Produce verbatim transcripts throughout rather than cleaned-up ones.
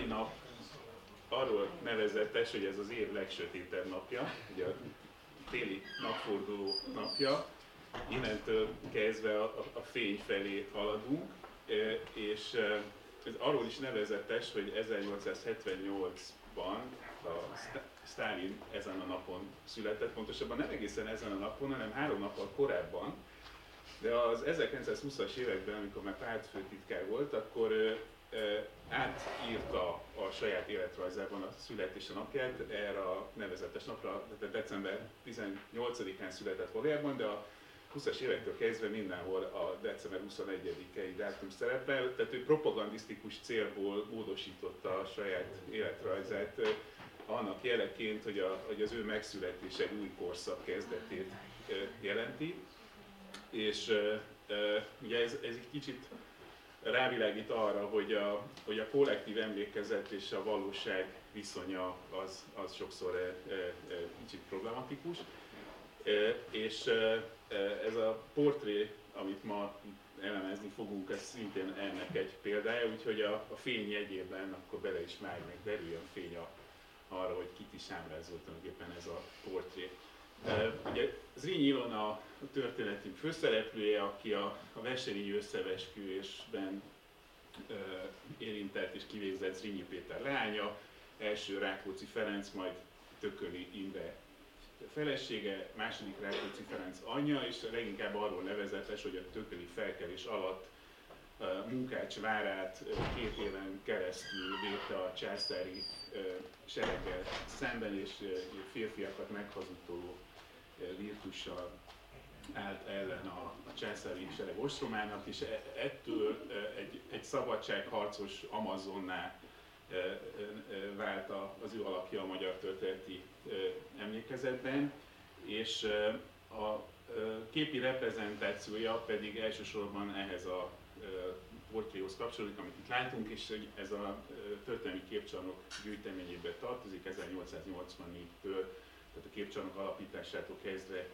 mai nap arról nevezetes, hogy ez az év legsötétebb napja, ugye a téli napforduló napja. Innentől kezdve a, a fény felé haladunk, és ez arról is nevezetes, hogy ezernyolcszázhetvennyolcban a Sztálin ezen a napon született, pontosabban nem egészen ezen a napon, hanem három nappal korábban, de az ezerkilencszázhúszas években, amikor már pártfőtitkár volt, akkor ö, ö, átírta a saját életrajzában a születése napját erre a nevezetes napra, tehát december tizennyolcadikán született valójában, de a húszas évektől kezdve mindenhol a december huszonegyedikei dátum szerepel, tehát ő propagandisztikus célból módosította a saját életrajzát annak jeleként, hogy, a, hogy az ő megszületése egy új korszak kezdetét jelenti. És uh, ugye ez, ez egy kicsit rávilágít arra, hogy a, hogy a kollektív emlékezet és a valóság viszonya az, az sokszor uh, uh, kicsit problematikus. Uh, és uh, ez a portré, amit ma elemezni fogunk, ez szintén ennek egy példája, úgyhogy a, a fény jegyében akkor bele is már meg derüljön fény a, arra, hogy kit is ábrázolt tulajdonképpen ez a portré. Uh, ugye Zrínyi Ilona a történetünk főszereplője, aki a, a Wesselényi összeesküvésben uh, érintett és kivégzett Zrínyi Péter leánya, első Rákóczi Ferenc, majd Tököli Imre felesége, második Rákóczi Ferenc anyja, és leginkább arról nevezetes, hogy a tököli felkelés alatt uh, Munkács várát uh, két éven keresztül védte a császári uh, sereggel szemben, és uh, férfiakat meghazudtoló virtussal állt ellen a, a császári sereg ostromának, és ettől egy, egy szabadságharcos amazonná vált az ő alakja a magyar történeti emlékezetben, és a képi reprezentációja pedig elsősorban ehhez a portréhoz kapcsolódik, amit itt látunk, és ez a történelmi képcsarnok gyűjteményébe tartozik ezernyolcszáznyolcvannégytől, tehát a képcsarnok alapításától kezdve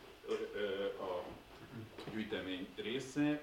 a gyűjtemény része.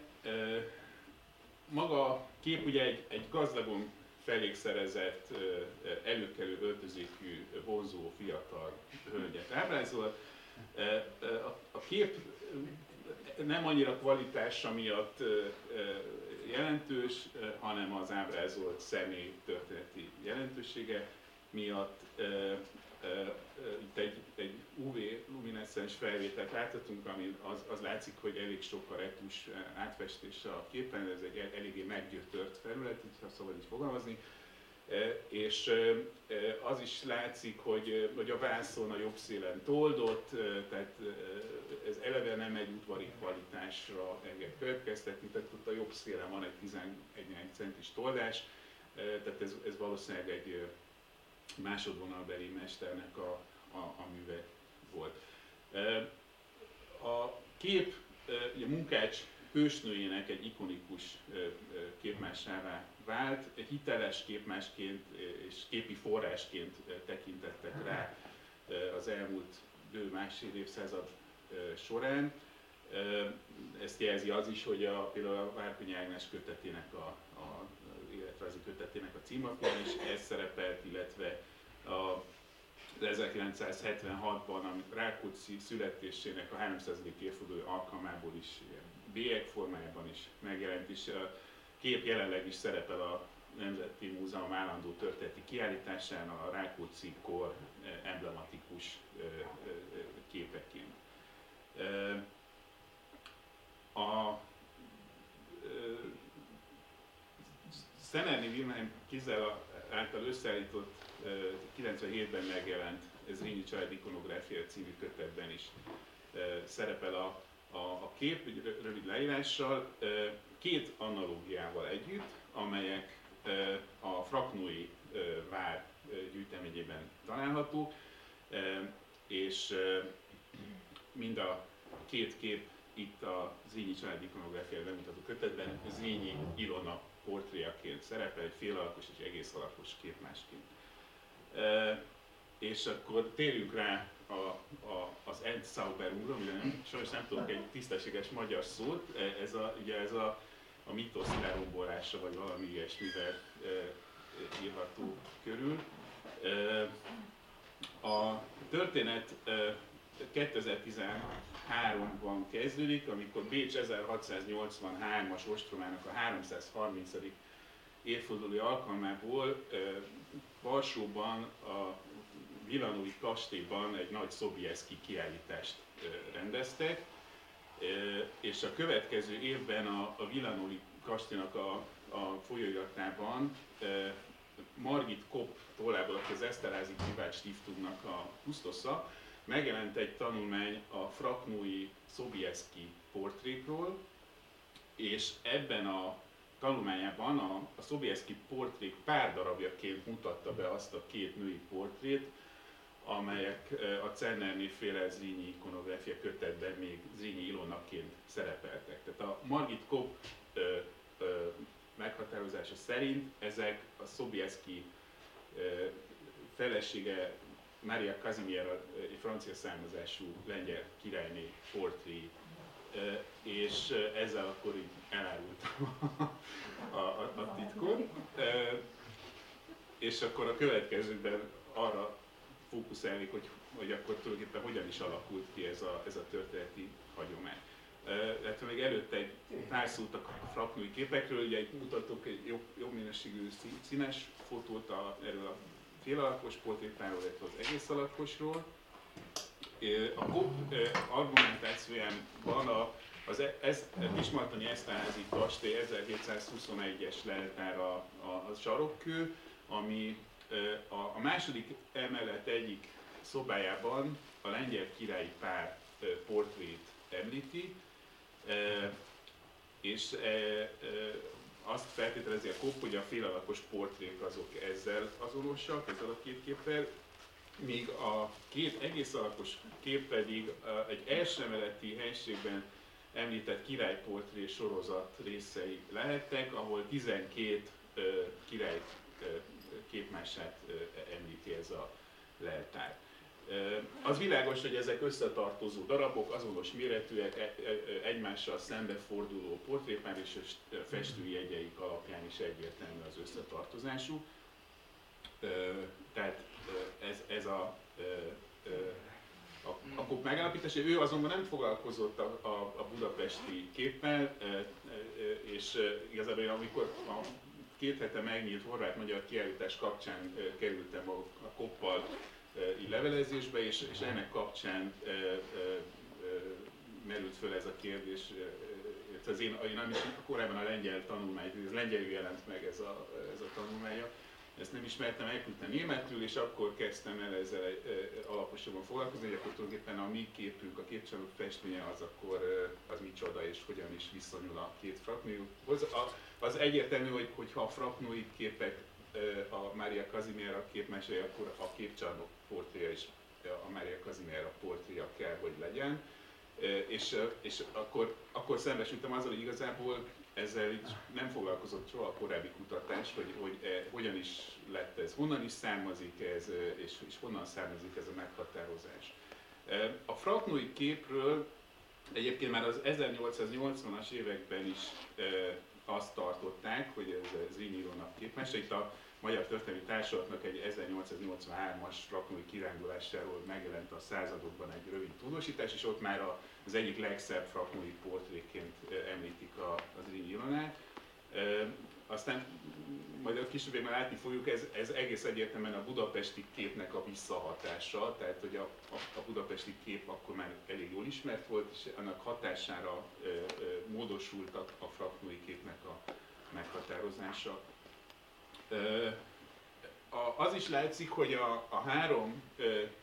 Maga a kép ugye egy, egy gazdagon felékszerezett, előkelő öltözékű, vonzó fiatal hölgyet ábrázol. A kép nem annyira kvalitása miatt jelentős, hanem az ábrázolt személy történeti jelentősége miatt. Itt egy, egy ú vé lumineszcens felvételt láthatunk, ami az, az látszik, hogy elég sok a retus átfestése a képen, ez egy eléggé meggyötört felület, ha szabad így fogalmazni. És az is látszik, hogy, hogy a vászon a jobb szélen toldott, tehát ez eleve nem egy udvari kvalitásra enged következtetni, tehát ott a jobb szélen van egy tizenegy centis toldás, tehát ez, ez valószínűleg egy másodvonalbeli mesternek a, a, a műve volt. A kép a Munkács hősnőjének egy ikonikus képmássává vált, hiteles képmásként és képi forrásként tekintettek rá az elmúlt bő másfél évszázad során. Ezt jelzi az is, hogy a, például a Várkonyi Ágnes kötetének a, a életrajzi kötetének a címlapján is ez szerepelt, illetve a ezerkilencszázhetvenhatban, amit Rákóczi születésének a háromszázadik évforduló alkalmából is bélyeg formájában is megjelent, és a kép jelenleg is szerepel a Nemzeti Múzeum állandó történeti kiállításán a Rákóczi kor emblematikus képeként. A Szenerny Wilhelm Kizel által összeállított kilencvenhétben megjelent Zrínyi család ikonográfia című kötetben is szerepel a, a, a kép, egy rövid leírással, két analógiával együtt, amelyek a Fraknói vár gyűjteményében találhatók, és mind a két kép itt a Zrínyi család ikonográfia bemutató kötetben Zrínyi Ilona portréjaként szerepel, egy félalakos és egész alakos képmásként. E, és akkor térjünk rá a, a, az Endzauberung, amire nem, sajnos nem tudok egy tisztességes magyar szót, ez a, ugye ez a, a mitosz lerombolása, vagy valami ilyesmivel e, írható körül. A történet kétezer-tizenháromban kezdődik, amikor Bécs ezerhatszáznyolcvanhármas ostromának a háromszázharmincadik évfordulói alkalmából Varsóban a Wilanovi kastélyban egy nagy Sobieski kiállítást rendeztek, és a következő évben a, a Wilanovi kastélynak a, a folyóiratában Margit Kopp tollából, aki az Esterházy Privát Stiftumnak a kusztosza, megjelent egy tanulmány a fraknói Sobieski portrékról, és ebben a tanulmányában a, a Sobieski portrék pár darabjaként mutatta be azt a két női portrét, amelyek a Czernerné féle Zrínyi ikonográfia kötetben még Zrínyi Ilonnaként szerepeltek. Tehát a Margit Kopp ö, ö, meghatározása szerint ezek a Sobieski ö, felesége Mária Kazimiera, egy francia származású lengyel királyné portré, és ezzel akkor így elárultam a, a, a titkot. És akkor a következőben arra fókuszálnék, hogy, hogy akkor tulajdonképpen hogyan is alakult ki ez a, ez a történeti hagyomány. Tehát még előtte egy pár szót a fraknói képekről, ugye mutatok egy jobb, jobb minőségű színes fotót a, erről a félalakos portrétáról, illetve az egész alakosról. A Kopp argumentációjában a, az ez, Tismartoni Esterházy kastély ezerhétszázhuszonegyes leltár a, a, a sarokkő, ami a, a második emelet egyik szobájában a lengyel királyi pár portrét említi, és azt feltételezi a Kopp, hogy a félalakos portrék azok ezzel azonosak, ezzel a két képpel, míg a két egész alakos kép pedig egy első emeleti helységben említett királyportré sorozat részei lehettek, ahol tizenkét király képmását említi ez a leltár. Az világos, hogy ezek összetartozó darabok, azonos méretűek, egymással szembeforduló portrékpár és festői jegyeik alapján is egyértelmű az összetartozásuk. Tehát ez, ez a, a, a Kopp megállapítása. Ő azonban nem foglalkozott a, a, a budapesti képpel, és igazából amikor a két hete megnyílt horvát-magyar kiállítás kapcsán kerültem a, a Koppal így levelezésbe, és, és ennek kapcsán e, e, e, merült föl ez a kérdés. Az én, én nem is korábban a lengyel tanulmány, ez lengyelül jelent meg ez a, ez a tanulmánya, ezt nem ismertem, elküldtem németül, és akkor kezdtem el ezzel e, alaposabban foglalkozni, hogy akkor tulajdonképpen a mi képünk, a képcsarnok festménye az akkor az micsoda, és hogyan is viszonyul a két fraknóihoz. Az egyértelmű, hogy hogyha a fraknói képek a Mária Kazimiera képmesei, akkor a képcsarnok portréja is a Mária Kazimiera portréja kell, hogy legyen. És, és akkor, akkor szembesültem azzal, hogy igazából ezzel így nem foglalkozott soha a korábbi kutatás, hogy, hogy eh, hogyan is lett ez, honnan is származik ez, és, és honnan származik ez a meghatározás. A fraknói képről egyébként már az ezernyolcszáznyolcvanas években is eh, azt tartották, hogy ez Zrínyi Ilona képmese. Itt a Magyar Történelmi Társulatnak egy ezernyolcszáznyolcvanhármas fraknói kirándulásáról megjelent a századokban egy rövid tudósítás, és ott már az egyik legszebb fraknói portréként említik a, a Zrínyi Ilonát. E, aztán majd a később látni fogjuk, ez, ez egész egyértelműen a budapesti képnek a visszahatása, tehát hogy a, a, a budapesti kép akkor már elég jól ismert volt, és annak hatására e, e, módosult a, a fraknói képnek a meghatározása. E, a, az is látszik, hogy a, a három e,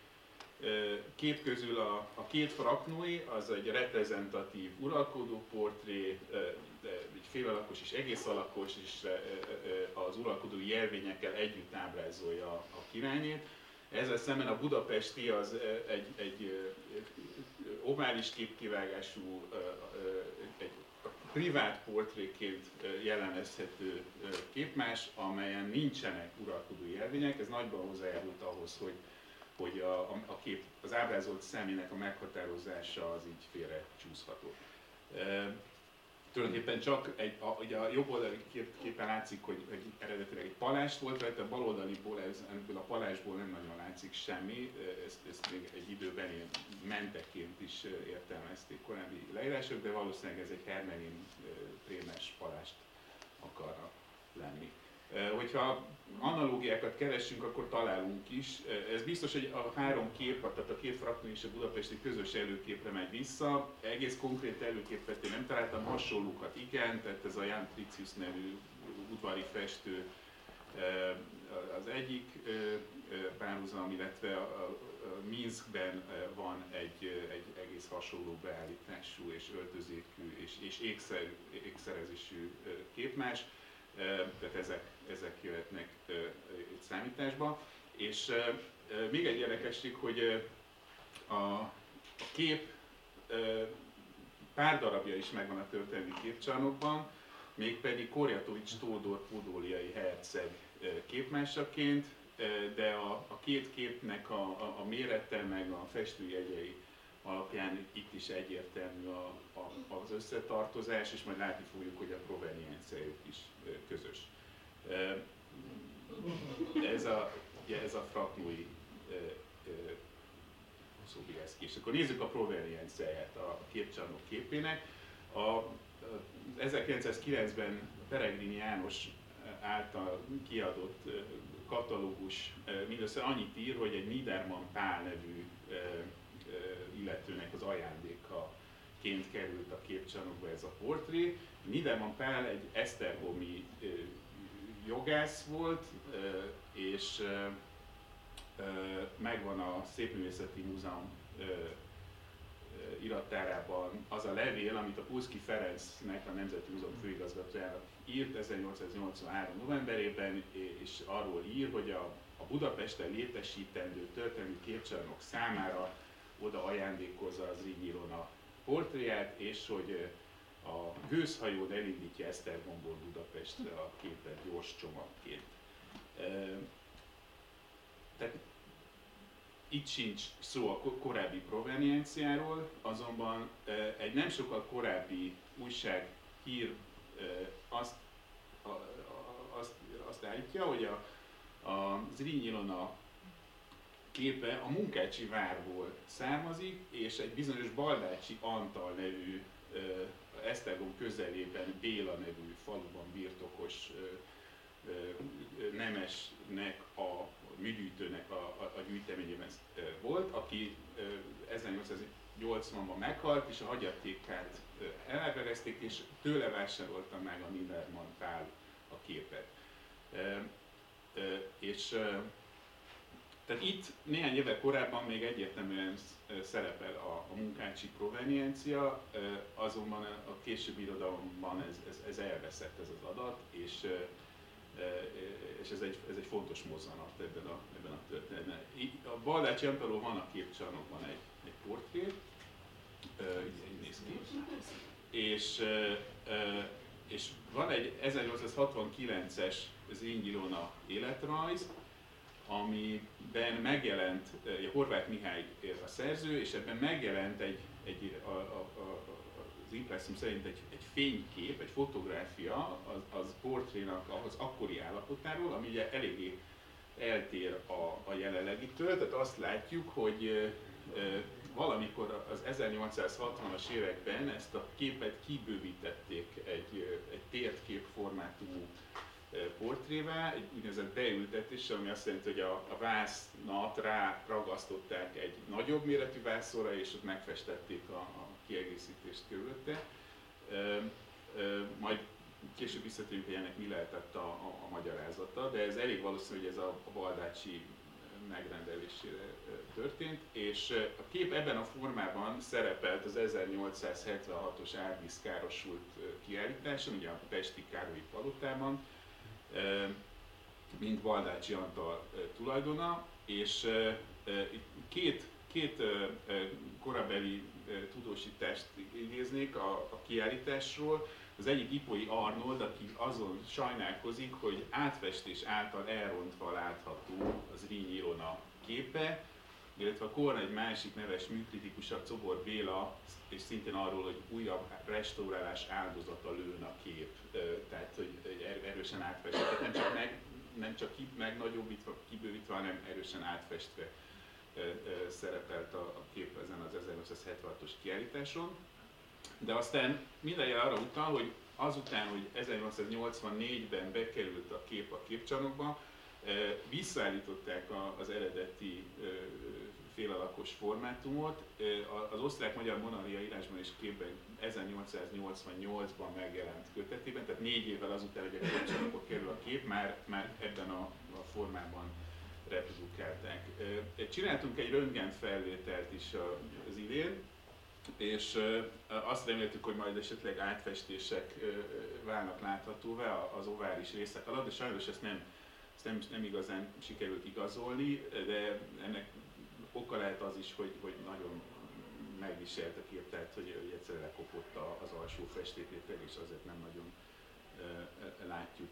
kép közül a, a két fraknói, az egy reprezentatív uralkodó portré, egy félalakos és egész alakos, és az uralkodói jelvényekkel együtt ábrázolja a királynét. Ezzel szemben a budapesti az egy, egy ovális képkivágású, egy privát portréként jellemezhető képmás, amelyen nincsenek uralkodói jelvények. Ez nagyban hozzájárult ahhoz, hogy hogy a, a, a kép, az ábrázolt személynek a meghatározása az így félre csúszható. E, tulajdonképpen csak egy, a, ugye a jobb oldali kép, képen látszik, hogy, hogy eredetileg egy palást volt rajta, a baloldaliból, ez, ebből a palásból nem nagyon látszik semmi, ezt, ezt még egy időben ilyen menteként is értelmezték korábbi leírások, de valószínűleg ez egy hermelin prémes palást akarna lenni. Hogyha analógiákat keresünk, akkor találunk is. Ez biztos, hogy a három kép, tehát a két Fraktoni és a budapesti közös előképre megy vissza. Egész konkrét előképet én nem találtam, hasonlókat igen, tehát ez a Jan Tricius nevű udvari festő az egyik párhuzam, illetve a Minskben van egy, egy egész hasonló beállítású és öltözékű és, és ékszer, ékszerezésű képmás. Tehát ezek, ezek jöhetnek egy számításba. És még egy érdekesség, hogy a, a kép pár darabja is megvan a történelmi képcsarnokban, mégpedig Korjatovics Tódor podóliai herceg képmásaként, de a, a két képnek a, a, a mérete meg a festőjegyei alapján itt is egyértelmű a, a, az összetartozás, és majd látni fogjuk, hogy a provenienciájuk is közös. Ez a, ugye ez a Fraktnói Sobieski. És akkor nézzük a provenienciáját a képcsarnok képének. A, ezerkilencszázkilencben Peregrini János által kiadott katalógus mindössze annyit ír, hogy egy Niedermann Pál nevű illetőnek az ajándékaként került a képcsarnokba ez a portré. Niedermann Pál egy esztergomi jogász volt, és megvan a Szépművészeti Múzeum irattárában az a levél, amit a Pulszky Ferencnek, a Nemzeti Múzeum főigazgatójának írt ezernyolcszáznyolcvanhárom novemberében, és arról ír, hogy a, a Budapesten létesítendő történelmi képcsarnok számára oda ajándékozza az Zrínyi Ilona portréját, és hogy a gőzhajón elindítja Esztergomból Budapestre a képet gyors csomagként. Tehát itt sincs szó a korábbi provenienciáról, azonban egy nem sokkal korábbi újság hír azt, azt, azt állítja, hogy a, a Zrínyi Ilona képe a Munkácsi várból származik, és egy bizonyos Baldácsi Antal nevű, Esztergom közelében Béla nevű faluban birtokos nemesnek, a műgyűjtőnek a, a, a gyűjteményében volt, aki ezernyolcszáznyolcvanban meghalt, és a hagyatékát elverezték, és tőle vásárolta meg a Niedermann Pál a képet. És tehát itt néhány évvel korábban még egyértelműen szerepel a, a munkácsi proveniencia, azonban a későbbi irodalomban ez, ez, ez elveszett ez az adat, és, és ez, egy, ez egy fontos mozzanat ebben a, ebben a történetben. A Baldácsi Antalról van a képcsarnokban egy, egy portré, így néz ki, és, és van egy ezernyolcszázhatvankilences Zrínyi Ilona életrajz, amiben megjelent, Horváth Mihály a szerző, és ebben megjelent egy, egy, a, a, a, az impresszum szerint egy, egy fénykép, egy fotográfia az, az portrénak az akkori állapotáról, ami ugye eléggé eltér a, a jelenlegitől, tehát azt látjuk, hogy e, e, valamikor az ezernyolcszázhatvanas években ezt a képet kibővítették egy, egy térkép formátumú portrévá, egy úgynevezett beültetéssel, ami azt jelenti, hogy a, a vásznat rá ragasztották egy nagyobb méretű vászonra, és ott megfestették a, a kiegészítést körülötte. E, e, majd később visszatérünk, hogy ennek mi lehetett a, a, a magyarázata, de ez elég valószínű, hogy ez a, a Baldácsi megrendelésére történt, és a kép ebben a formában szerepelt az ezernyolcszázhetvenhatos Árvíz károsult kiállításon, ugye a Pesti Károlyi palotában, mint Baldácsi Antal tulajdona, és két, két korabeli tudósítást idéznék a, a kiállításról. Az egyik Ipoi Arnold, aki azon sajnálkozik, hogy átfestés által elrontva látható az Zrínyi Ilona képe, illetve akkor egy másik neves műkritikusa, Czobor Béla, és szintén arról, hogy újabb restaurálás áldozata lőn a kép, tehát hogy erősen átfestett. Tehát nem csak meg, csak megnagyobbítva, kibővítve, hanem erősen átfestve szerepelt a kép ezen az ezernyolcszázhetvenhatos kiállításon. De aztán minden jel arra utal, hogy azután, hogy ezernyolcszáznyolcvannégyben bekerült a kép a képcsarnokba, visszaállították az eredeti félalakos formátumot. Az osztrák-magyar monarchia írásban és képben ezernyolcszáznyolcvannyolcban megjelent kötetében, tehát négy évvel azután, hogy a képcsarnokba kerül a kép, már, már ebben a, a formában reprodukálták. Csináltunk egy röntgenfelvételt is az idén, és azt reméltük, hogy majd esetleg átfestések válnak láthatóvá az ovális részek alatt, de sajnos ezt nem, ezt nem, nem igazán sikerült igazolni, de ennek oka lehet az is, hogy, hogy nagyon megviselt a kép, tehát hogy, hogy egyszerűen lekopott az alsó festékréteg, és azért nem nagyon látjuk.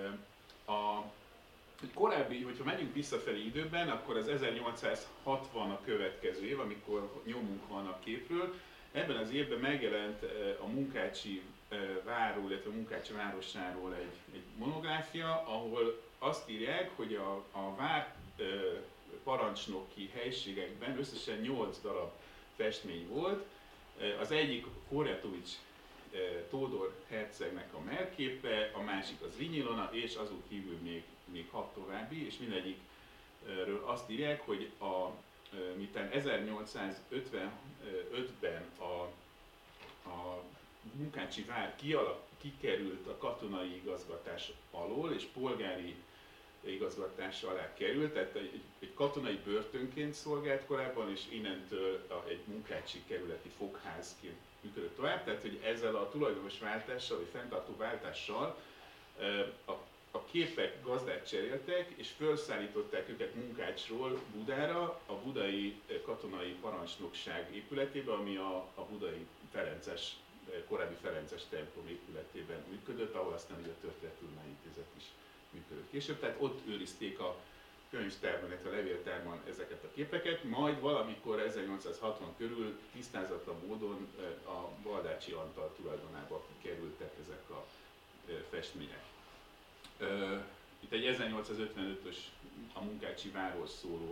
A korábbi, hogyha megyünk visszafelé időben, akkor az ezernyolcszázhatvan a következő év, amikor nyomunk van a képről. Ebben az évben megjelent a Munkácsi várról, illetve a Munkácsi városáról egy, egy monográfia, ahol azt írják, hogy a, a vár parancsnoki helységekben összesen nyolc darab festmény volt. Az egyik Horjatovics Tódor hercegnek a merképe, a másik az Zrínyi Ilona, és azon kívül még, még hat további, és mindegyikről azt írják, hogy a, miután ezernyolcszázötvenötben a, a Munkácsi vár kialak, kikerült a katonai igazgatás alól, és polgári igazgatás alá került, tehát egy, egy katonai börtönként szolgált korábban, és innentől egy munkácsi kerületi fogházként működött tovább, tehát hogy ezzel a tulajdonos váltással, vagy fenntartó váltással a, a képek gazdát cseréltek, és felszállították őket Munkácsról Budára, a budai katonai parancsnokság épületébe, ami a, a budai Ferences, korábbi Ferences templom épületében működött, ahol aztán ugye a Történettudományintézet is működött később, tehát ott őrizték a könyvtárban, illetve a levéltárban ezeket a képeket, majd valamikor ezernyolcszázhatvan körül tisztázatlan módon a Baldácsi Antal tulajdonába kerültek ezek a festmények. Itt egy ezernyolcszázötvenötös a Munkácsi várról szóló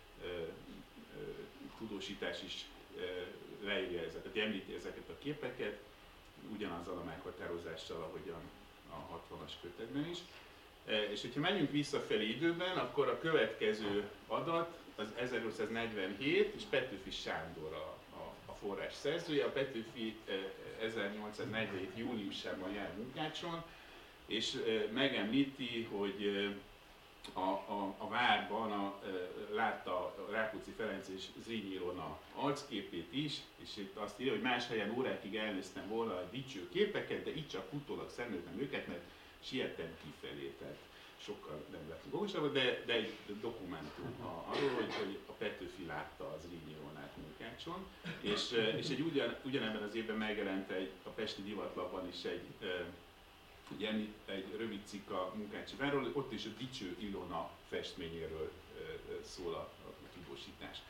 tudósítás is leírja ezeket, említi ezeket a képeket, ugyanazzal a meghatározással, ahogyan a hatvanas kötetben is. És hogyha menjünk visszafelé időben, akkor a következő adat az ezernyolcszáznegyvenhét, és Petőfi Sándor a, a, a forrás szerzője. A Petőfi ezernyolcszáznegyvenhét júliusában jár Munkácson, és megemlíti, hogy a, a, a várban a, látta Rákóczi Ferenc és Zrínyi Ilona arcképét is, és itt azt írja, hogy más helyen órákig elnéztem volna a dicső képeket, de itt csak utólag szemléltem őket, mert siettem kifelé, tehát sokkal nem lettünk okosabbak, de, de egy dokumentum arról, hogy, hogy a Petőfi látta az Zrínyi Ilonát Munkácson, és, és egy ugyan, ugyanebben az évben megjelent egy, a Pesti Divatlapban is egy, egy, egy rövid cikk a Munkácsi várról, ott is a Dicső Ilona festményéről szól a, a tudósítás.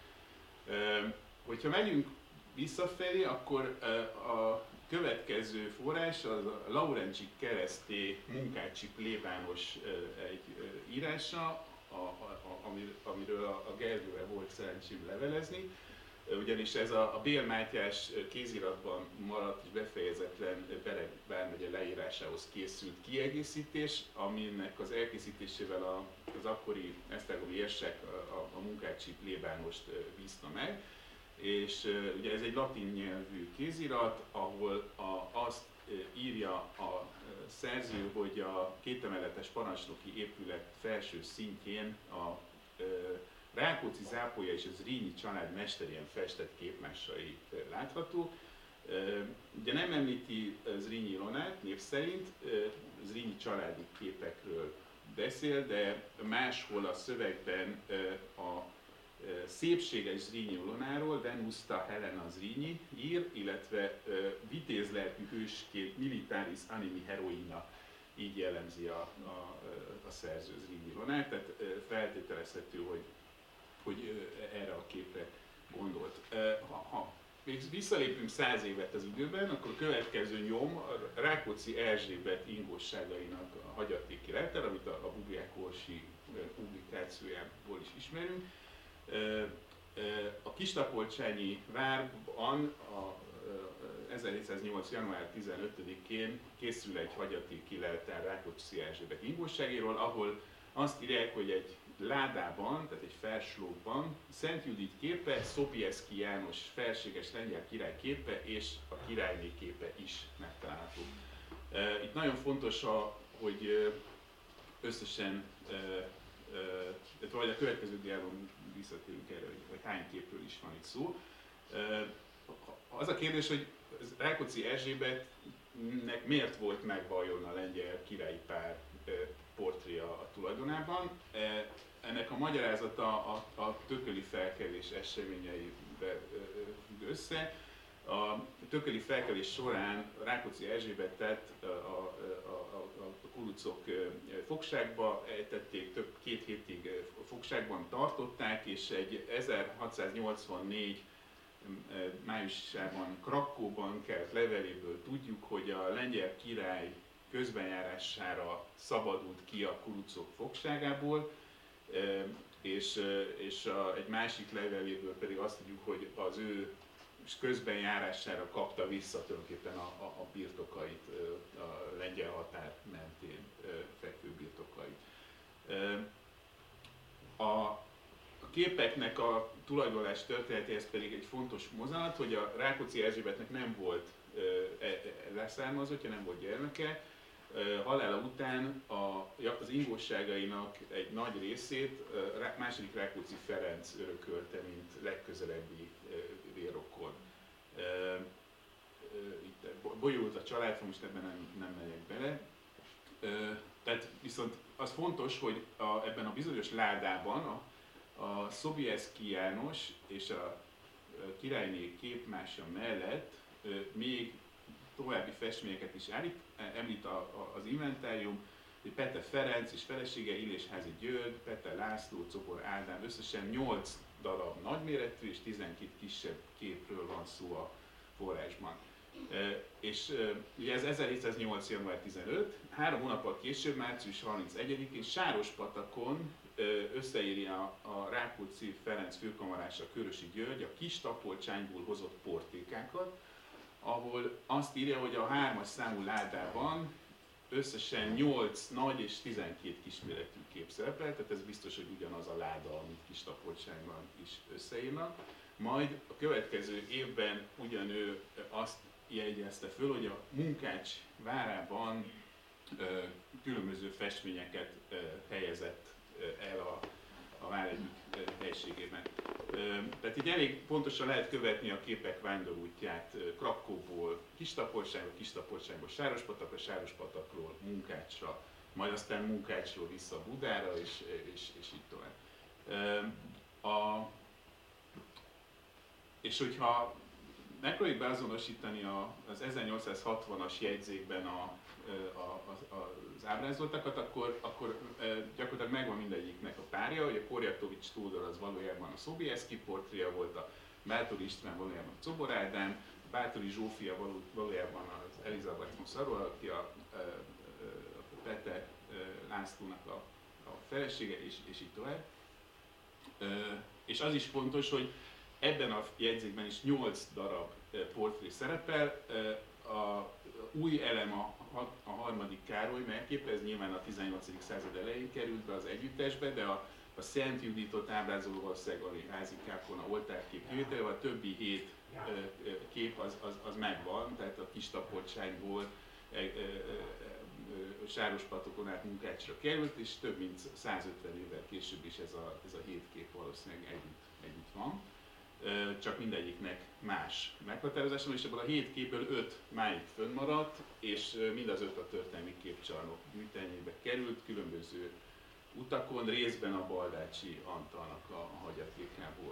Hogyha megyünk visszafelé, akkor a következő forrás az a Laurencsik Kereszté Munkácsi plébános egy írása, a, a, a, amiről a, a Gergővel volt szerencsém levelezni, ugyanis ez a, a Bél Mátyás kéziratban maradt és befejezetlen Bereg vármegye leírásához készült kiegészítés, aminek az elkészítésével a, az akkori esztergomi érsek a, a Munkácsi plébánost bízta meg. És uh, ugye ez egy latin nyelvű kézirat, ahol a, azt uh, írja a uh, szerző, hogy a kétemeletes parancsnoki épület felső szintjén a uh, Rákóczi zápolya és a Zrínyi család mesterien festett képmásai uh, látható. Uh, ugye nem említi Zrínyi Ilonát név szerint, uh, Zrínyi családi képekről beszél, de máshol a szövegben uh, a szépséges Zrínyi Ilonáról Venusta Helena Zrínyi ír, illetve uh, vitézlelkű hősként Militaris Animi Heroina, így jellemzi a, a, a szerző Zrínyi Ilonát, tehát uh, feltételezhető, hogy, hogy uh, erre a képre gondolt. Uh, ha, ha még visszalépünk száz évet az időben, akkor a következő nyom a Rákóczi Erzsébet ingósságainak a hagyatéki lelettel, amit a, a Bugyák Orsi Jászójából is ismerünk. A Kistapolcsányi várban a ezerhétszáznyolc. január tizenötödikén készül egy hagyatéki leltár Rákóczi Erzsébet ingóságéról, ahol azt írják, hogy egy ládában, tehát egy felslókban Szent Judit képe, Sobieski János felséges lengyel király képe és a királyné képe is megtalálható. Itt nagyon fontos, hogy összesen, vagy a következő diában visszatérünk erre, hogy hány képről is van itt szó. Az a kérdés, hogy Rákóczi Erzsébetnek miért volt meg vajon a lengyel királyi pár portréja a tulajdonában. Ennek a magyarázata a, a tököli felkelés eseményeibe függ össze. A tököli felkelés során Rákóczi Erzsébetet a, a, a, a kurucok fogságba ejtették, több két hétig fogságban tartották, és egy ezerhatszáznyolcvannégy májusában Krakóban kelt leveléből tudjuk, hogy a lengyel király közbenjárására szabadult ki a kurucok fogságából, és, és a, egy másik leveléből pedig azt tudjuk, hogy az ő közbenjárására kapta vissza tulajdonképpen a, a, a birtokait, a lengyel határ mentén fekvő birtokait. A A képeknek a tulajdonlás történetéhez pedig egy fontos mozzanat, hogy a Rákóczi Erzsébetnek nem volt leszármazottja, nem volt gyermeke. Halála után a, az ingósságainak egy nagy részét második Rákóczi Ferenc örökölte, mint legközelebbi vérrokon. Itt bonyolult a család, most ebben nem, nem megyek bele. Tehát viszont az fontos, hogy a, ebben a bizonyos ládában a, a Sobieski János és a királyné képmása mellett még további festményeket is állít, említ a, a, az inventárium, hogy Pete Ferenc és felesége, Illésházy György, Pete László, Czobor Ádám, összesen nyolc darab nagyméretű és tizenkét kisebb képről van szó a forrásban. E, és e, ugye ez ezerhétszáznyolc. január tizenötödike, három hónappal később, március harmincegyedikén Sárospatakon összeírja a Rákóczi Ferenc főkamarása, Körösi György a Kistapolcsányból hozott portékákat, ahol azt írja, hogy a hármas számú ládában összesen nyolc nagy és tizenkét kisméretű kép szerepel, tehát ez biztos, hogy ugyanaz a láda, amit Kistapolcsányban is összeírnak. Majd a következő évben ugyanő azt jegyezte föl, hogy a Munkács várában ö, különböző festményeket ö, helyezett el a, a vár egyik helységében. Tehát így elég pontosan lehet követni a képek vándorútját Krakóból Kistapolcsányba, Kistapolcsányból Sárospatakra, Sárospatakról Munkácsra, majd aztán Munkácsról vissza Budára, és, és, és így tovább. A, és hogyha megpróbáljuk beazonosítani a, az ezernyolcszázhatvanas jegyzékben a, a, a, az ábrázoltakat, akkor, akkor gyakorlatilag megvan mindegyiknek a párja, hogy a Korjatovics Tódor az valójában a Sobieski portréja volt, a Báthori István valójában a Czobor Ádám, a Báthori Zsófia való, valójában az Elizabeth Moszaró, aki a, a, a Pete Lászlónak a, a felesége, és, és így tovább. És az is fontos, hogy ebben a jegyzékben is nyolc darab portré szerepel. A új elem a, a harmadik Károly merképe, ez nyilván a tizennyolcadik század elején került be az együttesbe, de a, a Szent Juditot ábrázoló valószínűleg a házi kápolna oltárkép kivételével, a többi hét kép az, az, az megvan, tehát a Kistapolcsányból Sárospatokon át Munkácsra került, és több mint százötven évvel később is ez a, ez a hét kép valószínűleg együtt, együtt van. Csak mindegyiknek más meghatározása, és ebből a hét képből öt máig fönnmaradt, és mind az öt a történelmi képcsarnok gyűjteményébe került, különböző utakon, részben a Baldácsi Antalnak a hagyatékából.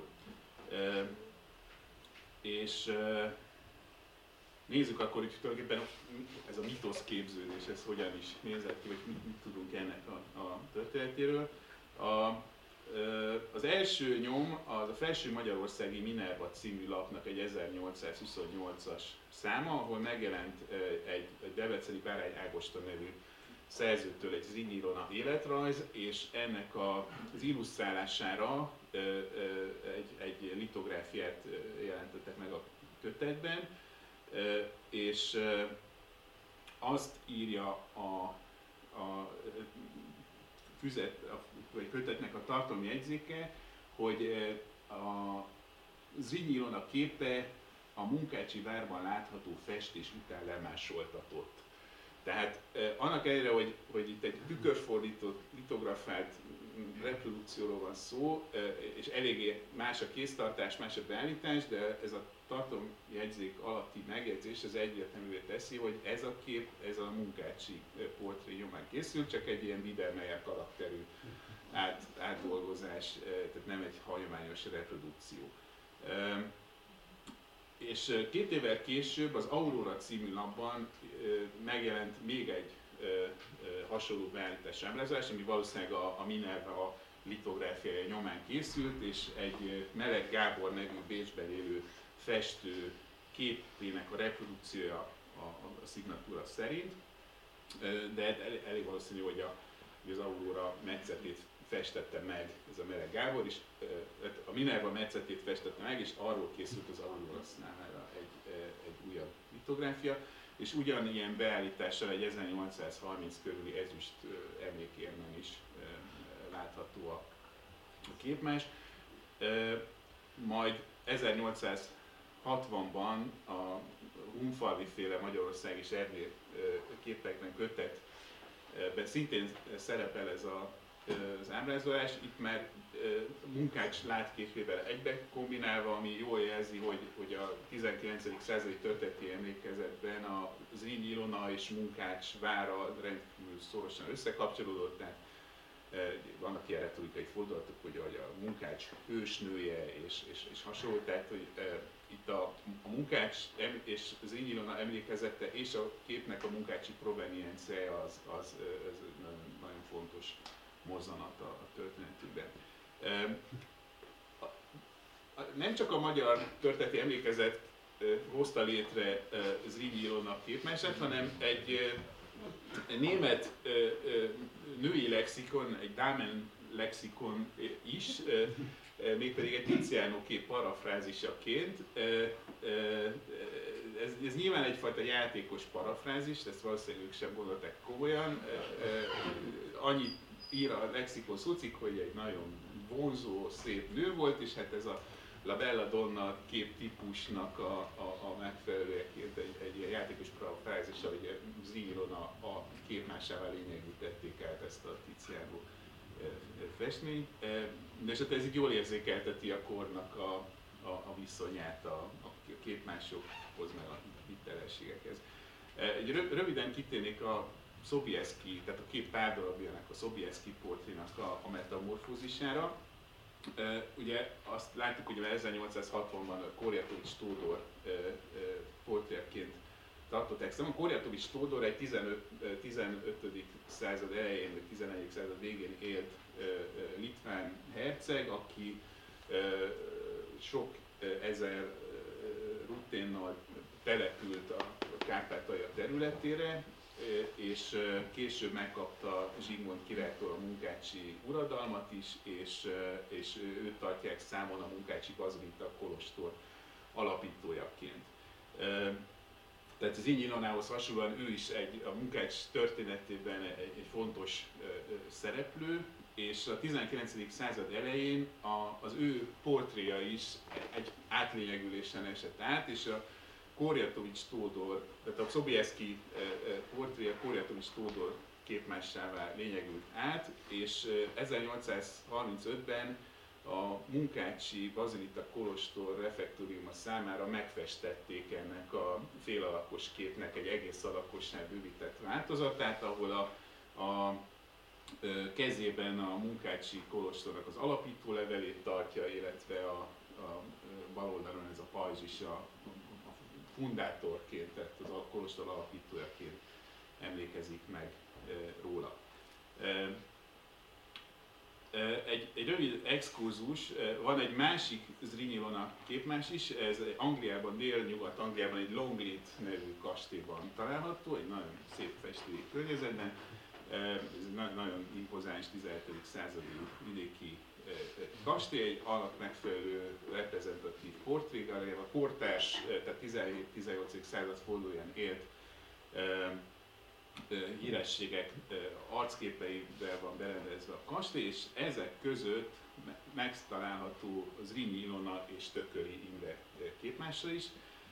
És nézzük akkor, hogy tulajdonképpen ez a mitosz képződés, ez hogyan is nézett ki, vagy mit, mit tudunk ennek a, a történetéről. A, Az első nyom az a Felső Magyarországi Minerva című lapnak egy ezernyolcszázhuszonnyolcas száma, ahol megjelent egy, egy debreceni Bárány Ágoston nevű szerzőtől egy Zrínyi Ilona életrajz, és ennek a, az illusztrálására egy, egy litográfiát jelentettek meg a kötetben, és azt írja a, a füzet, a, vagy kötetnek a tartalmi jegyzéke, hogy a Zrínyi Ilona képe a Munkácsi várban látható festés után lemásoltatott. Tehát eh, annak ellenére, hogy, hogy itt egy tükörfordított, litografált reprodukcióról van szó, eh, és eléggé más a kéztartás, más a beállítás, de ez a tartalomjegyzék alatti megjegyzés az egyértelművé teszi, hogy ez a kép, ez a Munkácsi portré nyomán készült, csak egy ilyen Biedermeier karakterű át, átdolgozás, eh, tehát nem egy hagyományos reprodukció. Eh, És két évvel később az Aurora című lapban megjelent még egy hasonló beállítás ábrázolás, ami valószínűleg a, a Minerva litográfiája nyomán készült, és egy Meleg Gábor nevű Bécsben élő festő képének a reprodukciója a, a szignatúra szerint, de elég valószínű, hogy, a, hogy az Aurora metszetét festette meg ez a Meleg Gábor, és a Minerva metszetét festette meg, és arról készült az Aurora számára egy, egy újabb litográfia, és ugyanilyen beállítással egy ezernyolcszázharminc körüli ezüst emlékérmen is látható a képmás. Majd ezernyolcszázhatvanban a Hunfalvi féle Magyarország és Erdély képekben kötetben szintén szerepel ez a az ábrázolás, itt már Munkács látképével egybe kombinálva, ami jól jelzi, hogy, hogy a tizenkilencedik századi történeti emlékezetben a Zrínyi Ilona és Munkács vára rendkívül szorosan összekapcsolódott, tehát vannak ilyen retorikai fordulatok, hogy a Munkács hősnője és, és, és hasonló, tehát hogy itt a, a Munkács és Zrínyi Ilona emlékezete és a képnek a munkácsi provenienciája az, az, az nagyon, nagyon fontos mozzanat a történetükben. Nem csak a magyar történeti emlékezet hozta létre Zrínyi Ilona képmását, hanem egy német női lexikon, egy Damen lexikon is, mégpedig egy Tiziano kép parafrázisaként. Ez, ez nyilván egyfajta játékos parafrázis, ezt valószínűleg ők sem gondolták komolyan. Annyit ír a lexikon szucik, hogy egy nagyon vonzó, szép nő volt, és hát ez a La Bella Donna képtípusnak a, a, a megfelelőjeként egy, egy ilyen játékos parafrázisa, hogy Zrínyi Ilona a képmásával lényegítették át ezt a Tiziano festményt. De és hát ez így jól érzékelteti a kornak a, a, a viszonyát a, a képmásokhoz, meg a hitelességekhez. Röviden kitérnék a Sobieski, tehát a kép párdarabjának, a Sobieski portrénak a, a metamorfózisára. Uh, ugye azt látjuk, hogy ezernyolcszázhatvanban a Korjatovics Tódor uh, uh, portréként tartották számon. Korjatovics Tódor egy tizenötödik század elején, vagy tizenegyedik század végén élt uh, uh, litván herceg, aki uh, sok uh, ezer uh, ruténnal települt a, a Kárpátalja területére, és később megkapta Zsigmond királytól a munkácsi uradalmat is, és, és őt tartják számon a munkácsi bazilika kolostor alapítójaként. Tehát Zrínyi Ilonához hasonlóan ő is egy, a Munkács történetében egy, egy fontos szereplő, és a tizenkilencedik század elején a, az ő portréja is egy átlényegülésen esett át, és a Korjatovics Tódor, tehát a Sobieski portré a Korjatovics Tódor képmássává lényegült át, és ezernyolcszázharmincötben a Munkácsi Bazilika kolostor refektóriuma számára megfestették ennek a félalakos képnek egy egész alakossá bővített változatát, ahol a, a kezében a Munkácsi kolostornak az alapító levelét tartja, illetve a, a bal oldalon ez a pajzs is a fundátorként, tehát az a kolostor alapítójaként emlékezik meg e, róla. E, e, egy, egy rövid exkurzus, e, van egy másik Zrínyi Ilona képmás is, ez Angliában, Délnyugat-Angliában egy Longleat nevű kastélyban található, egy nagyon szép festői környezetben. Ez nagyon impozáns tizenhetedik századi vidéki kastély, annak megfelelő reprezentatív portrégalériával, a kortárs, tehát tizenhét-tizennyolcadik század fordulóján élt hírességek arcképeivel van berendezve a kastély, és ezek között megtalálható Zrínyi Ilona és Tököli Imre képmásra is.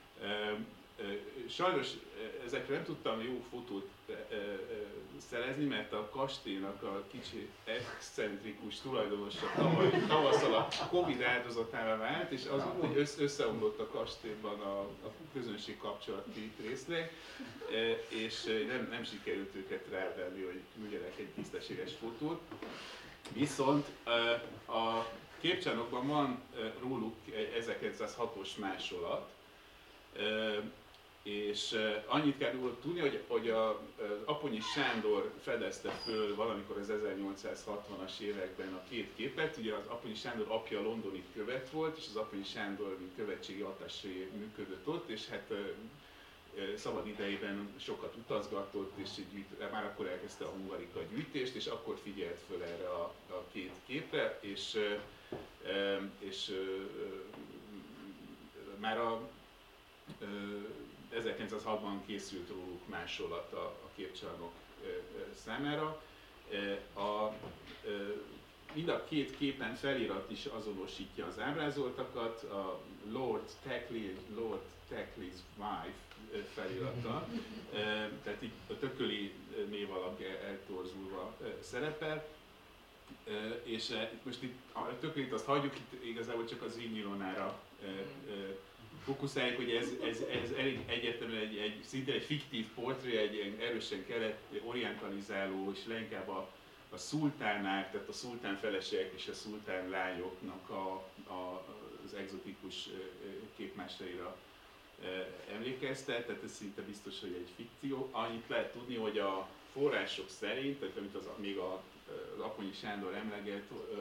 Sajnos ezekre nem tudtam jó fotót szerezni, mert a kastélynak a kicsi excentrikus tulajdonosa tavaly tavasszal a Covid áldozatává vált, és az úgy összeomlott a kastélyban a, a közönség kapcsolati részleg, és nem, nem sikerült őket rávenni, hogy küldjenek egy tisztességes fotót. Viszont a képcsarnokban van róluk ezerkilencszázhatos másolat, és annyit kell róla tudni, hogy, hogy a, az Aponyi Sándor fedezte föl valamikor az ezernyolcszázhatvanas években a két képet. Ugye az Aponyi Sándor apja londoni követ volt, és az Aponyi Sándor mint követségi attaché működött ott, és hát szabad idejében sokat utazgatott, és gyűjt, már akkor elkezdte a hungarika gyűjtést, és akkor figyelt föl erre a, a két képre, és, és már a ezerkilencszázhatban készült róluk másolat a, a képcsarnok számára. A, mind a két képen felirat is azonosítja az ábrázoltakat, a Lord Tackley, Lord Tackley's Wife felirata, tehát így a Tököli név alak eltorzulva szerepel. És most itt a Tökölit azt hagyjuk, itt igazából csak az Zrínyi Ilonára fókuszáljuk, hogy ez, ez, ez elég egyértelműen egy, egy, szinte egy fiktív portré, egy ilyen erősen kelet-orientalizáló, és leginkább a, a szultánák, tehát a szultán feleségek és a szultán lányoknak a, a, az egzotikus képmásaira emlékeztet, tehát ez szinte biztos, hogy egy fikció. Annyit lehet tudni, hogy a források szerint, tehát amit az, még a, az Aponyi Sándor emleget,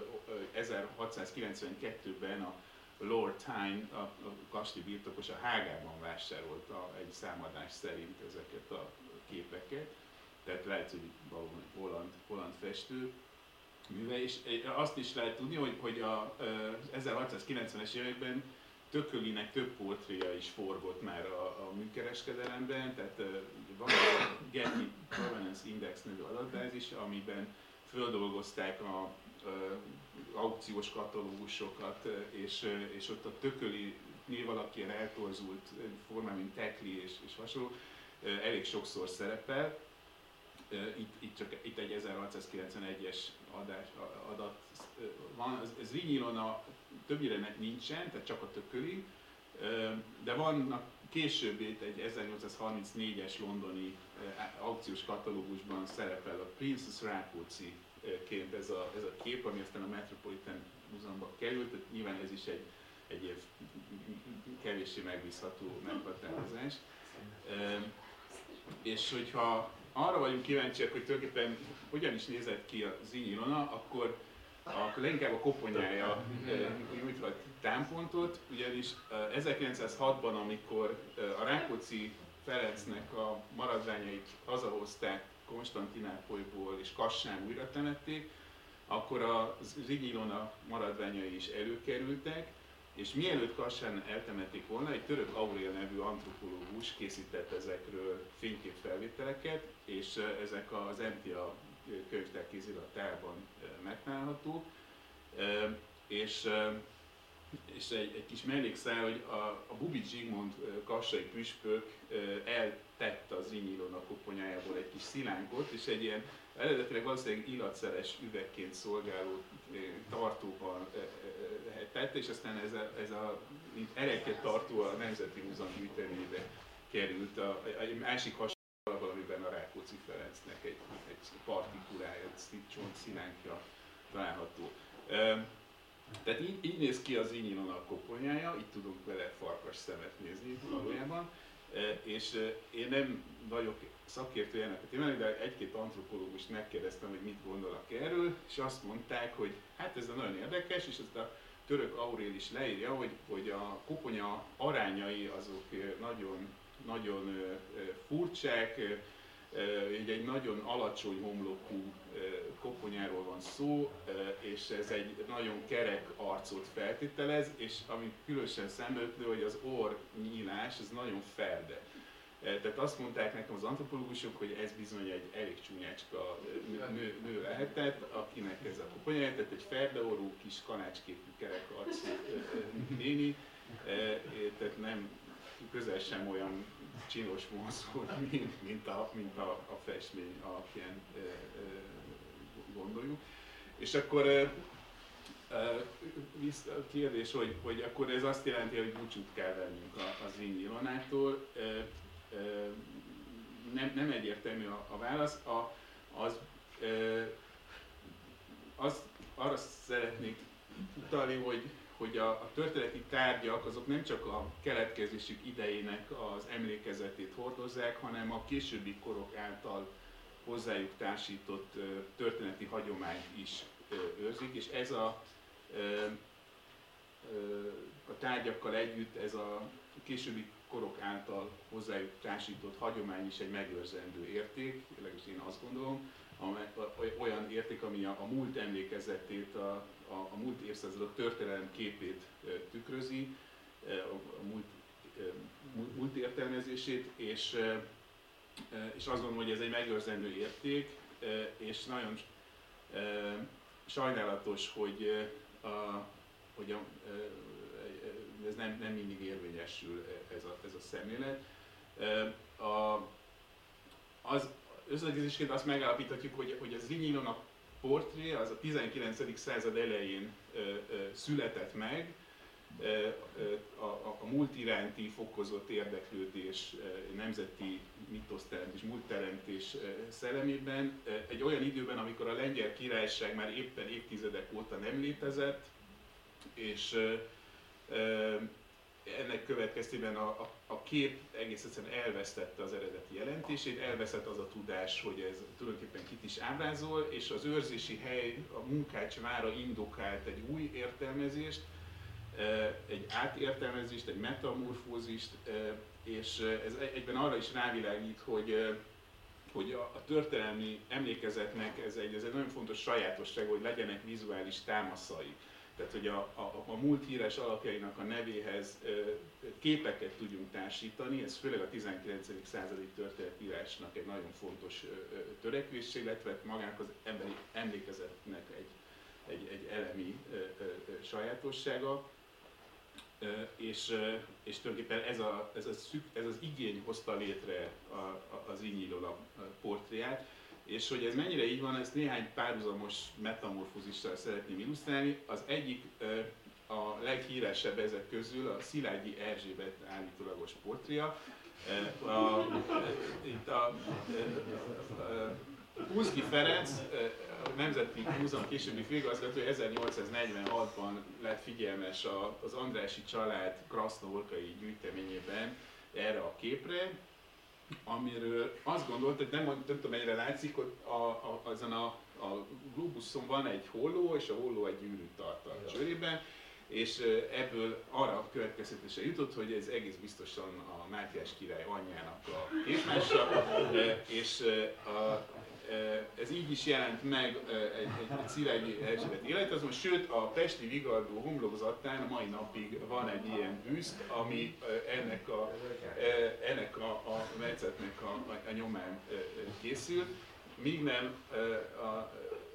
ezerhatszázkilencvenkettőben a Lord Tyne, a, a kastély birtokosa Hágában vásárolta egy számadás szerint ezeket a képeket, tehát lehet, hogy valóban egy holland, holland festő műve, és azt is lehet tudni, hogy, hogy a ezerhatszázkilencvenes években Tökölinek több portréja is forgott már a, a műkereskedelemben, tehát van a Getty Provenance Index nevű adatbázis, amiben földolgozták a aukciós katalógusokat, és, és ott a Tököli név alatt ilyen eltorzult formán, mint Tackley és, és hasonló, elég sokszor szerepel. Itt, itt csak itt egy ezerhatszázkilencvenegyes adás, adat van. Ez Zrínyi Ilona többnyire nincsen, tehát csak a Tököli, de vannak később egy ezernyolcszázharmincnégyes londoni aukciós katalógusban szerepel a Princess Rákóczi ként ez a, ez a kép, ami aztán a Metropolitan Múzeumban került, tehát nyilván ez is egy, egy ilyen kevéssé megbízható meghatározás. E, és hogyha arra vagyunk kíváncsiak, hogy tulajdonképpen hogyan is nézett ki a Zrínyi Ilona, akkor a, leginkább a koponyája nyújthat támpontot, ugyanis ezerkilencszázhatban, amikor a Rákóczi Ferencnek a maradványait hazahozták Konstantinápolyból és Kassán újra temették, akkor a Zrínyi Ilona maradványai is előkerültek, és mielőtt Kassán eltemették volna, egy Török Aurél nevű antropológus készített ezekről fényképfelvételeket, és ezek az em té á könyvtár kéziratában megtalálhatók. És, és egy, egy kis mellékszál, hogy a, a Bubics Zsigmond kassai püspök eltette az Zrínyi Ilona koponyájából egy kis szilánkot, és egy ilyen eredetileg valószínűleg illatszeres üvegként szolgáló tartóban tette, és aztán ez a, ez a mint ereket tartó a Nemzeti Múzeum gyűjteményébe került a, egy másik hasonló, amiben a Rákóczi Ferencnek egy, egy partikulája, egy csontszínánkja található. Tehát így, így néz ki az Zrínyi Ilona koponyája, itt tudunk vele farkas szemet nézni valójában, és én nem vagyok szakértő ennek a témának, de egy-két antropológust megkérdeztem, hogy mit gondolnak erről, és azt mondták, hogy hát ez nagyon érdekes, és ezt a Török Aurél is leírja, hogy, hogy a koponya arányai azok nagyon, nagyon furcsák, Ugye egy nagyon alacsony homlokú koponyáról van szó, és ez egy nagyon kerek arcot feltételez, és ami különösen szemléltető, hogy az orr nyílás, ez nagyon ferde. Tehát azt mondták nekem az antropológusok, hogy ez bizony egy elég csúnyácska nő, nő lehetett, akinek ez a koponyája, tehát egy ferdeorú, kis kanácsképű kerek arcú néni, tehát nem közel sem olyan csinos vonzó, mint, mint, a, mint a, a festmény alapján e, e, gondoljuk. És akkor e, e, a kérdés, hogy, hogy akkor ez azt jelenti, hogy búcsút kell vennünk az Zrínyi Ilonától. E, e, nem, nem egyértelmű a, a válasz. A, az, e, az, arra szeretnék utalni, hogy hogy a, a történeti tárgyak azok nem csak a keletkezésük idejének az emlékezetét hordozzák, hanem a későbbi korok által hozzájuk társított uh, történeti hagyományt is uh, őrzik, és ez a, uh, uh, a tárgyakkal együtt ez a későbbi korok által hozzájuk társított hagyomány is egy megőrzendő érték, legalábbis én azt gondolom, olyan érték, ami a, a múlt emlékezetét, a, a, a múlt évszázadok történelem képét e, tükrözi, e, a múlt, e, múlt értelmezését, és, e, és azt gondolom, hogy ez egy megőrzendő érték, e, és nagyon e, sajnálatos, hogy, a, hogy a, ez nem, nem mindig érvényesül ez a, ez a szemlélet. E, a, az, Összegezésként azt megállapíthatjuk, hogy, hogy a Zrínyi Ilona portré az a tizenkilencedik század elején ö, ö, született meg, ö, a, a, a múlt iránti fokozott érdeklődés, ö, nemzeti mitoszteremtés, múltteremtés szellemében, ö, egy olyan időben, amikor a Lengyel Királyság már éppen évtizedek óta nem létezett, és ö, ö, ennek következtében a, a, a kép egész egyszerűen elvesztette az eredeti jelentését, elveszett az a tudás, hogy ez tulajdonképpen kit is ábrázol, és az őrzési hely, a Munkács vára indokált egy új értelmezést, egy átértelmezést, egy metamorfózist, és ez egyben arra is rávilágít, hogy, hogy a, a történelmi emlékezetnek ez egy, ez egy nagyon fontos sajátosság, hogy legyenek vizuális támaszai. Tehát, hogy a, a, a múlt híres alakjainak a nevéhez képeket tudjunk társítani, ez főleg a tizenkilencedik századi történetírásnak egy nagyon fontos törekvés, illetve magának az emberi emlékezetnek egy, egy, egy elemi sajátossága. És, és tulajdonképpen ez, a, ez, a szük, ez az igény hozta létre a, a, az Zrínyi Ilona portréját. És hogy ez mennyire így van, ezt néhány párhuzamos metamorfózissal szeretném illusztrálni. Az egyik, a leghíresebb ezek közül a Szilágyi Erzsébet állítólagos portréja. A, itt a, a, a Huszki Ferenc, a Nemzeti Múzeum későbbi főigazgatója ezernyolcszáznegyvenhatban lett figyelmes az Andrássy család krasznahorkai gyűjteményében erre a képre, amiről azt gondolt, hogy nem, nem tudom mennyire látszik, hogy a, a, azon a, a globuszon van egy holló, és a holló egy gyűrűt tart a csőrében, és ebből arra a következtetésre jutott, hogy ez egész biztosan a Mátyás király anyjának a képmása, és a, ez így is jelent meg egy, egy, egy Szilágyi Erzsébet életrajzban, sőt a pesti Vigardó homlokzatán mai napig van egy ilyen bűszt, ami ennek a, ennek a, a metszetnek a, a nyomán készült, míg nem a, a,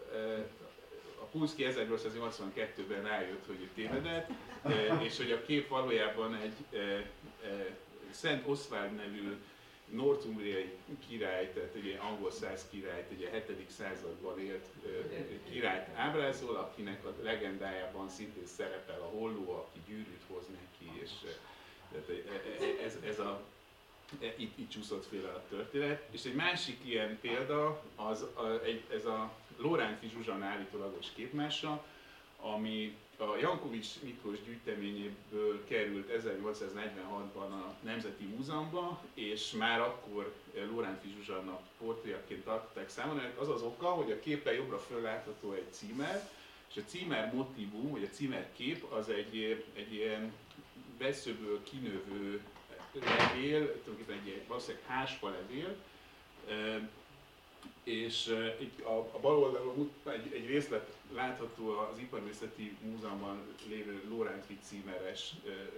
a Pulszky ezernyolcszáznyolcvankettőben rájött, hogy ő tévedett, és hogy a kép valójában egy Szent Oszváld nevű northumbriai király, tehát egy angol-szász király, egy hetedik században élt királyt ábrázol, akinek a legendájában szintén szerepel a holló, aki gyűrűt hoz neki, és ez, ez a, itt, itt csúszott félre a történet. És egy másik ilyen példa, az, a, egy, ez a Lorántfi Zsuzsanna állítólagos képmása, ami a Jankovics Miklós gyűjteményéből került ezernyolcszáznegyvenhatban a Nemzeti Múzeumba, és már akkor Lorántfi Zsuzsanna portréjaként tartották számon. Ennek az az oka, hogy a képen jobbra föl látható egy címer, és a címer motívum, vagy a címer kép az egy, egy ilyen veszőből kinövő levél, tulajdonképpen egy valószínűleg hásfa levél, És a, a bal oldalon egy, egy részlet látható az Iparművészeti Múzeumban lévő Loránd címeres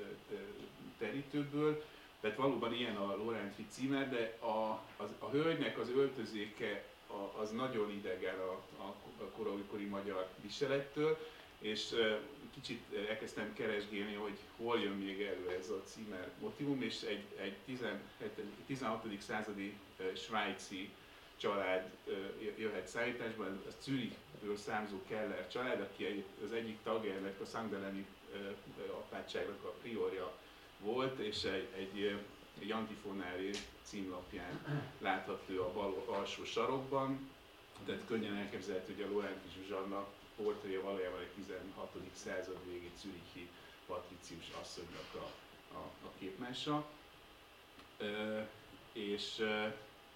terítőből, tehát valóban ilyen a Loránd címer, de a, az, a hölgynek az öltözéke a, az nagyon idegen a, a, a korai magyar viselettől, és kicsit elkezdtem keresgélni, hogy hol jön még elő ez a címer motivum, és egy, egy tizenhatodik századi svájci család jöhet számításban, a Zürichből származó Keller család, aki az egyik tagja ennek a Szangdeleni apátságnak a priorja volt, és egy, egy, egy antifonári címlapján látható a bal alsó sarokban, tehát könnyen elképzelhető, hogy a Loránd Zsuzsanna portréja valójában egy tizenhatodik század végi zürichi patricius asszonynak a, a, a képmása. E, és e,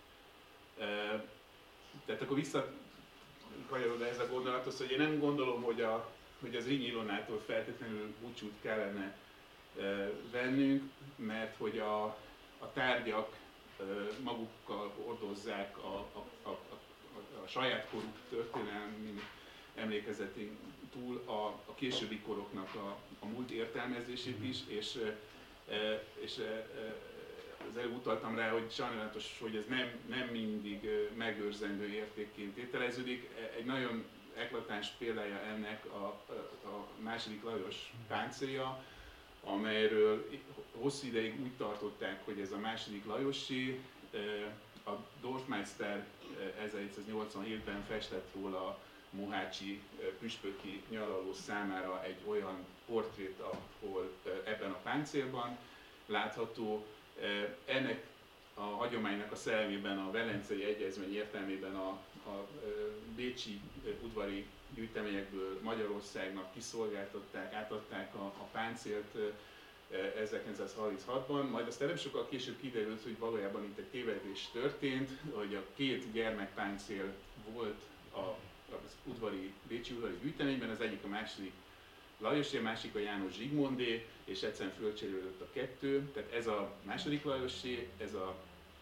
e, tehát akkor visszakanyarod ez a gondolathoz, hogy én nem gondolom, hogy, a, hogy az Zrínyi Ilonától feltétlenül búcsút kellene e, vennünk, mert hogy a, a tárgyak e, magukkal hordozzák a, a, a, a, a saját koruk történelmi emlékezetén túl a, a későbbi koroknak a, a múlt értelmezését is, és, e, és e, az előbb utaltam rá, hogy sajnálatos, hogy ez nem, nem mindig megőrzendő értékként tételeződik. Egy nagyon eklatáns példája ennek a, a második Lajos páncélja, amelyről hosszú ideig úgy tartották, hogy ez a második Lajossé. A Dorfmeister ezerhétszáznyolcvanhétben festett róla mohácsi püspöki nyaraló számára egy olyan portrét, ahol ebben a páncélban látható. Ennek a hagyománynak a szellemében, a Velencei Egyezmény értelmében a, a bécsi udvari gyűjteményekből Magyarországnak kiszolgáltatták, átadták a, a páncélt ezerkilencszázharminchatban, majd aztán nem sokkal később kiderült, hogy valójában itt egy tévedés történt, hogy a két gyermekpáncél volt a, az udvari, bécsi udvari gyűjteményben, az egyik a második Lajosé, a másik a János Zsigmondé, és egyszerűen fölcserélődött a kettő, tehát ez a második Lajosé, ez a,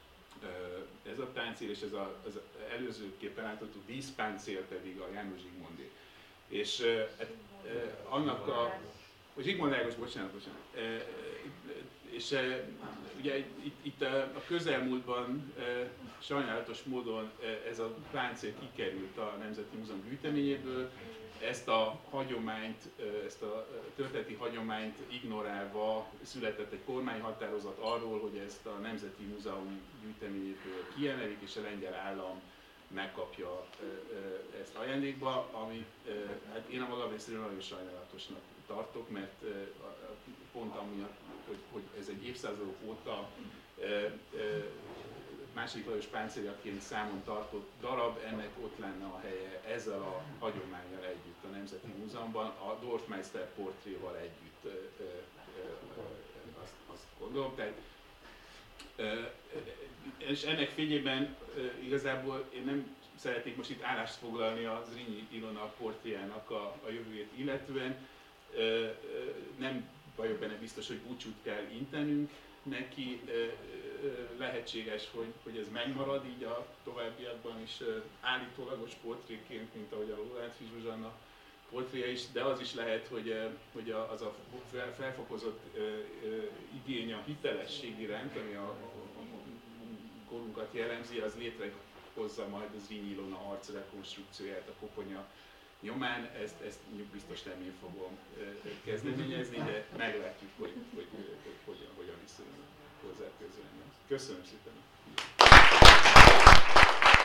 ez a páncél, és ez a, az előzőképpen látható díszpáncél pedig a János Zsigmondé. És e, e, annak a... Zsigmond Ágos, bocsánat, bocsánat. E, és e, ugye itt, itt a közelmúltban e, sajnálatos módon ez a páncél kikerült a Nemzeti Múzeum gyűjteményéből. Ezt a hagyományt, ezt a történeti hagyományt ignorálva született egy kormányhatározat arról, hogy ezt a Nemzeti Múzeum gyűjteményéből kiemelik, és a lengyel állam megkapja ezt ajándékba, ami hát én a magam részéről nagyon sajnálatosnak tartok, mert pont amiatt, hogy, hogy ez egy évszázadok óta második Lajos páncéljaként számon tartott darab, ennek ott lenne a helye ezzel a hagyománnyal együtt a Nemzeti Múzeumban, a Dorfmeister portréval együtt, azt, azt gondolom. Tehát, és ennek fényében igazából én nem szeretnék most itt állást foglalni a Zrínyi Ilona portréjának a, a jövőjét illetően. Nem vagyok benne biztos, hogy búcsút kell intenünk neki, lehetséges, hogy, hogy ez megmarad így a továbbiakban is állítólagos portréként, mint ahogy a Loránd Zsuzsanna portréja is, de az is lehet, hogy, hogy az a felfokozott igény a hitelesség iránt, ami a korunkat jellemzi, az létrehozza majd az Zrínyi Ilona arcrekonstrukcióját a koponya nyomán. Ezt, ezt biztos nem én fogom kezdeményezni, de meglátjuk, hogy, hogy, hogy, hogy hogyan, hogyan viszonyulunk hozzá közben. Köszönöm szépen!